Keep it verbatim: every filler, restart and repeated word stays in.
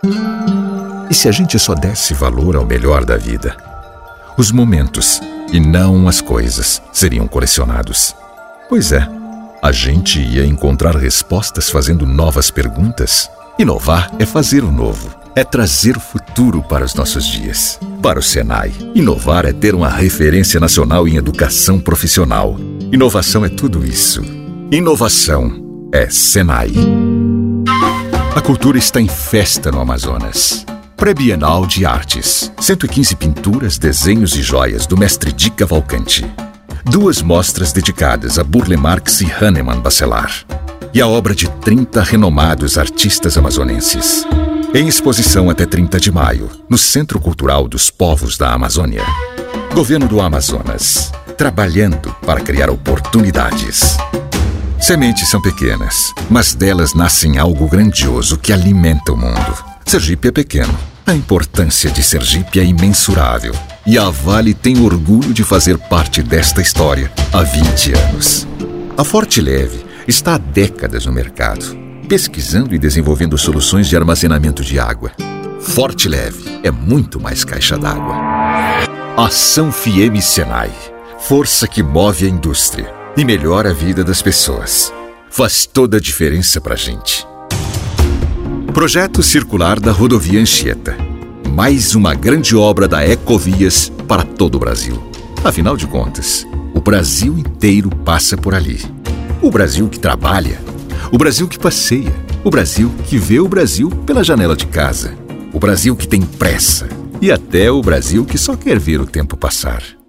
E se a gente só desse valor ao melhor da vida? Os momentos, e não as coisas, seriam colecionados. Pois é, a gente ia encontrar respostas fazendo novas perguntas. Inovar é fazer o novo, é trazer o futuro para os nossos dias. Para o Senai, inovar é ter uma referência nacional em educação profissional. Inovação é tudo isso. Inovação é Senai. A cultura está em festa no Amazonas. Pré-Bienal de Artes. cento e quinze pinturas, desenhos e joias do mestre Di Cavalcanti. Duas mostras dedicadas a Burle Marx e Hahnemann Bacelar. E a obra de trinta renomados artistas amazonenses. Em exposição até trinta de maio, no Centro Cultural dos Povos da Amazônia. Governo do Amazonas, trabalhando para criar oportunidades. Sementes são pequenas, mas delas nascem algo grandioso que alimenta o mundo. Sergipe é pequeno. A importância de Sergipe é imensurável. E a Vale tem orgulho de fazer parte desta história há vinte anos. A Forte Leve está há décadas no mercado, pesquisando e desenvolvendo soluções de armazenamento de água. Forte Leve é muito mais caixa d'água. Ação Fieme Senai. Força que move a indústria e melhora a vida das pessoas. Faz toda a diferença pra gente. Projeto Circular da Rodovia Anchieta. Mais uma grande obra da Ecovias para todo o Brasil. Afinal de contas, o Brasil inteiro passa por ali. O Brasil que trabalha, o Brasil que passeia, o Brasil que vê o Brasil pela janela de casa, o Brasil que tem pressa e até o Brasil que só quer ver o tempo passar.